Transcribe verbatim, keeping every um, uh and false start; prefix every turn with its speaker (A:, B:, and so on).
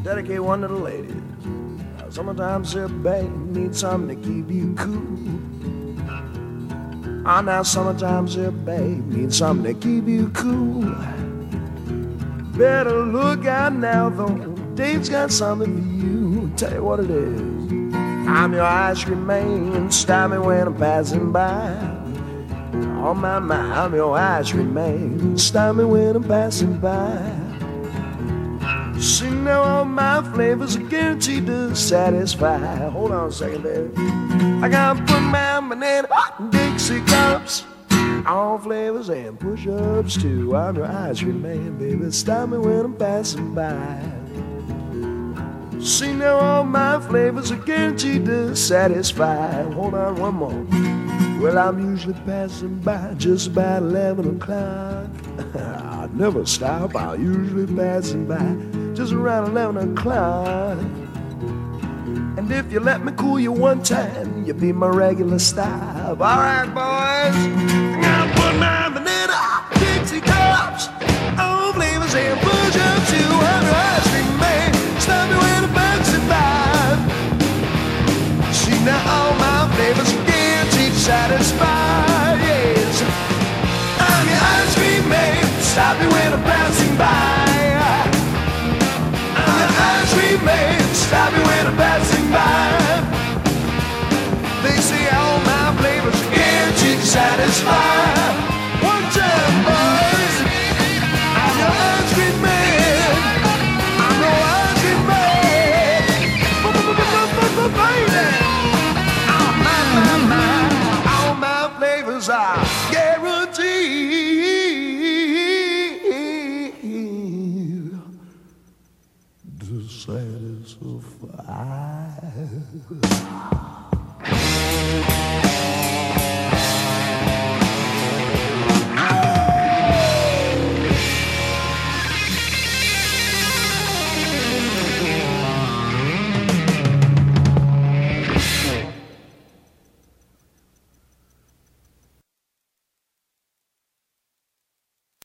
A: Dedicate one to the ladies. Summertime sip, babe, need something to keep you cool. Ah, now summertime sip, babe, need something to keep you cool. Better look out now, though, Dave's got something for you. Tell you what it is. I'm your ice cream man, stop me when I'm passing by. Oh my, my, I'm your ice cream man, stop me when I'm passing by. See now all my flavors are guaranteed to satisfy. Hold on a second, baby. I gotta put my banana in Dixie cups. All flavors and push-ups too. I'm your ice cream man, baby. Stop me when I'm passing by. See now all my flavors are guaranteed to satisfy. Hold on one more. Well, I'm usually passing by just about eleven o'clock. I never stop, I'm usually passing by just around eleven o'clock. And if you let me cool you one time, you'll be my regular stop. All right, boys, I'm gonna put my banana Dixie cups, all flavors and push-ups to one ice cream man. Stop me when I'm passing by. See now all my flavors are guaranteed to satisfy. Yes, I'm your ice cream man. Stop me when I'm passing by. Ice cream man, stop me when I'm passing by. They say all my flavors are guaranteed to satisfy. One time, boys, I'm your ice cream man. I'm your ice cream man. Baby, all my, my, my, all my flavors are guaranteed to satisfy.